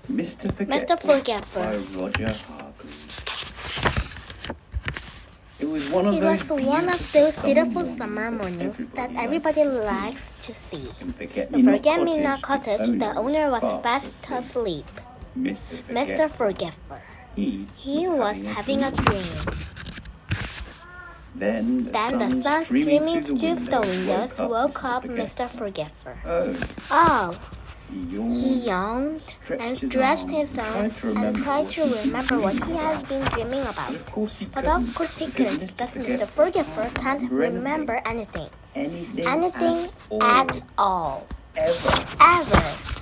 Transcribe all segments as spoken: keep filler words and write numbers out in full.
Mister Forgetful, Mister Forgetful by Roger Hargreaves. It was one of It those was one of those beautiful mornings summer mornings that everybody everybody likes likes to see. In The Forget-Me-Not Forget-Me-Not Cottage, the owner was fast asleep. asleep. Mister Mister Forgetful, Forgetful. he, He was having a dream. Then the Then the sun sun streaming streaming through the windows woke up Mister Mister Forgetful. Oh, Oh, he he yawned, yawned stretched and his stretched arms his and arms tried to and remember tried what to he was remember what he dreaming had about. been dreaming But about. of course he But couldn't, of course he because couldn't, because Mister Mister Forgetful can't remember remember anything. anything, Anything at at all. ever. Ever.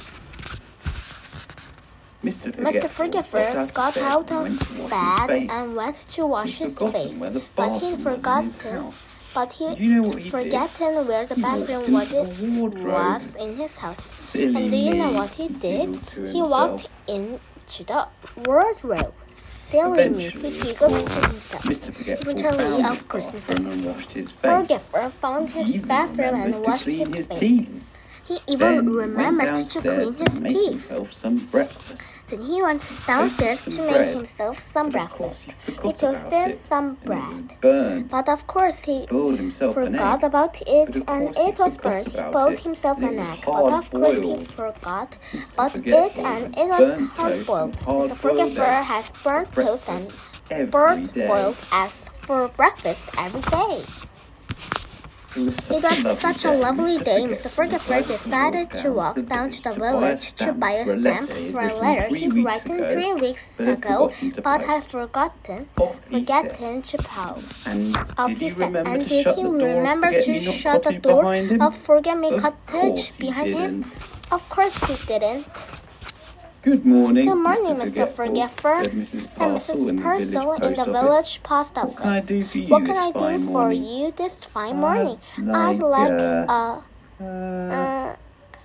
Mister Mister Forgetful Forgetful got out of bed and went to wash He'd his forgotten face, where the but bathroom he'd was in his forgotten, house. but Do he'd you know what he did? forgotten where the He walked bathroom into was, the it wardrobe. was in his house. Silly And do you know me, what he he did? giggled to He walked himself. into the wardrobe. Silly me, he Eventually, giggled to himself. Mister Forgetful Eventually, found of his course, Mister bathroom and washed his face. Forgetful found He his even bathroom remembered and to washed clean his his face. teeth. He Then even he went remembered to downstairs clean to his make teeth. himself some breakfast. Then he went downstairs some to make bread. himself some But of course breakfast. he He forgot about toasted it, some and it bread. was burned. But of course he Boiled himself an forgot egg. about But it of and course he it was forgot burnt. He about boiled it, himself and it an was egg. But of course he hard-boiled. forgot Mister about it Forgetful and had it was burnt hard toast boiled. and Mister hard-boiled Forgetful eggs has for burnt toast and breakfast every burnt day. boiled eggs for breakfast every day. It was It was such a lovely day. Mister Forgetful Forgetful decided to walk down to the village to buy a stamp for a letter he'd written three weeks ago, but had forgotten, forgotten to post. And Of did he he said, remember and to did shut he the door of remember to Forget-Me-Not shut the Cottage door behind him? of Forget-Me Of Cottage course he behind him? didn't. Of course he didn't. Good morning, Good morning, Mister Mister Forgetful, said Missus said Parcel Missus in the Purcell village in the post office. village post office. What can I do for you What can this I do fine for morning? you this fine I'd morning? I'd like, like uh, a, Uh,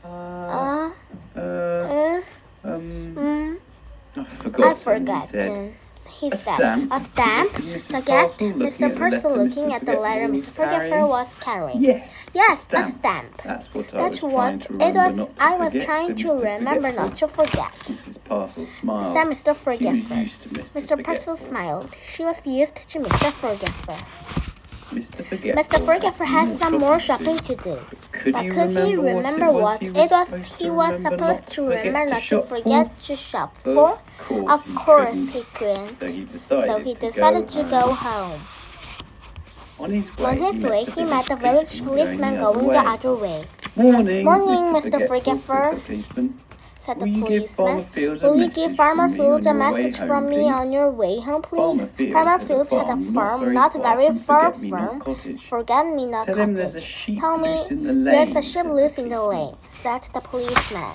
uh, uh, uh, um, mm, I've forgotten, I've forgotten. He A said, stamp? a stamp, suggested Missus suggested Parcel, Mister looking at the Purcell letter looking Mister at the letter Forgetful Mister was Forgetful carrying. was carrying. Yes, Yes, a a stamp. stamp. That's what I That's was what trying to it remember was. not to I was forget, trying said to Mister remember Forgetful. not to forget. Missus Parcel smiled. Said Mister She was Forgetful. used to Mister Mister Purcell Forgetful. smiled. She was used to Mister Forgetful. Mister Forgetful, Mister Forgetful had has some more shopping to do. Could But he could he remember remember what what it it was was he he was was supposed supposed to to remember remember not to not to forget forget to shop Of for? course Of he course couldn't. he couldn't. So he decided, So he to, decided go to go home. home. On his way, On his way, he met the village policeman the going the other way. Morning, Morning, Mister Mister Forgetful, Forgetful, said the policeman. said the Will you give Farmer policeman. Fields a Will you message give Farmer from me Fields a on your way message home, from me please? on your way home, Farmer please? Fields Farmer had a Fields had a farm farm not not very very far far from Forget-Me-Not from Cottage. Forget-Me-Not Tell him there's a Cottage. sheep Tell me loose in the lane, there's a sheep said the loose in the policeman. lane, said the policeman.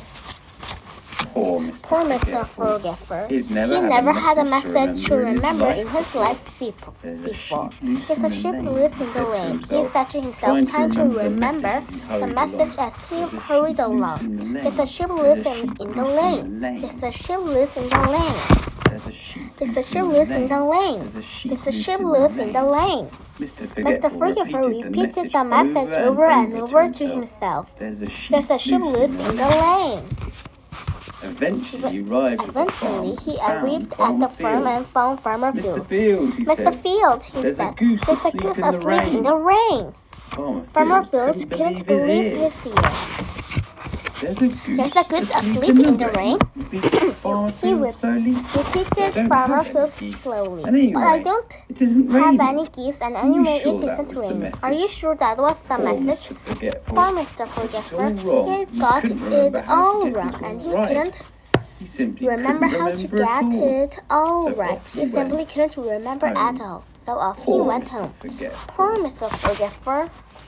Poor Mister Poor Mister Forgetful. Forgetful. He'd never He had never a had a message message to to remember remember in in his his life be- There's a before. sheep loose There's in a the sheep lane, loose in he the said to lane. He himself, said to himself, trying to trying to remember the remember message the as he hurried along. message as he There's a hurried sheep loose along. in the lane. There's a sheep There's loose a in, sheep in the loose lane. lane. There's a sheep loose in the lane. There's a sheep There's a loose sheep in the loose in the lane. lane. There's a sheep There's a loose sheep in the loose in the lane. lane. Mister Mister Forgetful Forgetful repeated repeated the the message over and over to himself. There's a sheep, There's a sheep loose in the lane. Eventually, he arrived at the Eventually, farm, he found arrived at Farmer the farm Fields. and found Farmer Mister Fields. Fields, he Mister said, Fields, he there's a said, goose there's a asleep goose in the asleep rain. in the rain. Farmer Farmer Fields Fields couldn't believe his ears. There's a goose, There's a goose asleep in the rain. Repeated Farmer He Fields rep- slowly. I Repeated don't Farmer have any Fields geese. slowly. Anyway, But I don't it isn't have raining. any geese, and Are you anyway, sure it that isn't was the raining. message? Are you sure that was the Poor message? Mister Forgetful. Poor Mister It's Forgetful, all wrong. he You got couldn't remember it how to all get wrong, it and he all right. couldn't He simply remember couldn't how to remember get at all. it all So right. off he He simply went. couldn't remember Home. at all. So off he Poor went Mister home. Forgetful. Poor Mister Forgetful.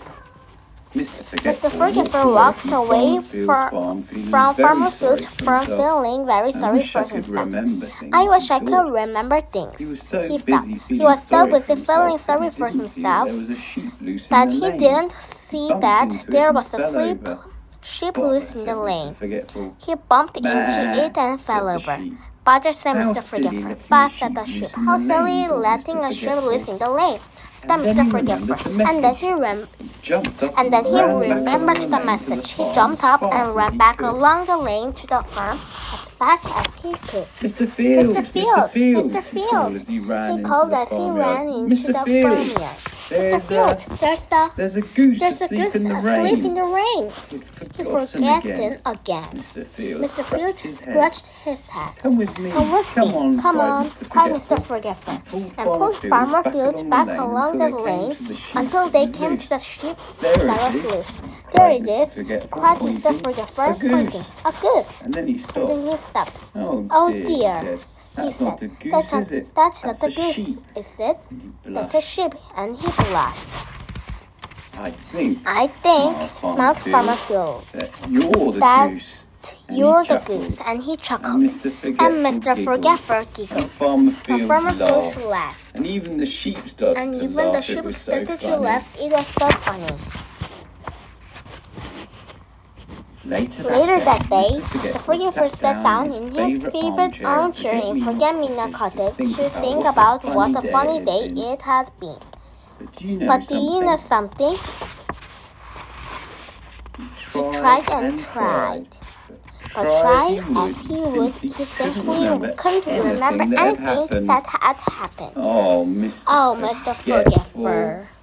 Mister Mister Forgetful Forgetful walked away from from, Fields from very Farmer sorry Fields for from himself. feeling very I sorry wish for I could himself. remember things, I wish he I could thought. remember things. He was so he busy thought. feeling He was so sorry for busy feeling himself sorry that he for didn't see himself there was a sheep loose in that the he lane. didn't see bumped that into it there and was a fell sleep over. sheep Bother, loose in said the Mister lane. Forgetful. He bumped Bah, into it and said fell the over. sheep. Father said How Mister silly Forgetful. letting But the said the sheep sheep. loose in How the silly lane, thought letting Mister a sheep Forgetful. loose in the lane. Said And then Mister he remembered Forgetful. the And then message. he rem- He jumped up and then he ran back remembered along the lane to message. He farm jumped as up fast and as ran he back could. along the lane to the farm as fast as he could. Mister Field, Mister Field, Field, Mister he called Field. as he ran He into called the as he farmyard. ran into Mister the Field, farmyard. Mister there's Field, a, there's a there's a goose there's a asleep goose in the asleep in rain. the rain. He'd He forgotten forgotten again. again. Mister Field, Mister Field scratched his head. scratched his head. Come with me. Come with Come me. on, Come cried on, Mister cried Mister Forgetful. Forgetful, He and pulled Farmer Fields back along the until they lane came to the sheep until that they was came loose. to the sheep There that it was is, loose. There cried it Mister is, Forgetful, cried Mister pointing. Forgetful, A goose. pointing. A goose. And then he And stopped. then he stopped. Oh, Oh dear, dear, he said. he That's said. not a goose, That's, is a, it? that's not a a goose, sheep. is it? And he That's a blushed. sheep. And he blushed. I think I think, Smart smiled Farmer Farmer Field, that you're the that goose. And you're he the chuckled. goose. And he And chuckled. Mister Forgetful And Mister giggled. Forgetful And giggled. Farmer And Fields Farmer Fields laughed. laughed. And even the sheep started And to even laugh. the It sheep was so started to funny. laugh. It was so funny. Later that Later day, that day, Mister Mister Forgetful Forgetful sat down in his favorite armchair in Forget-Me-Not Cottage to think about what a funny day it had been. But do you know But do something? you know something? He He tried and tried. But tried as he would, he simply couldn't remember anything that had happened. Oh, Mister Oh, Mister Forgetful. Forgetful.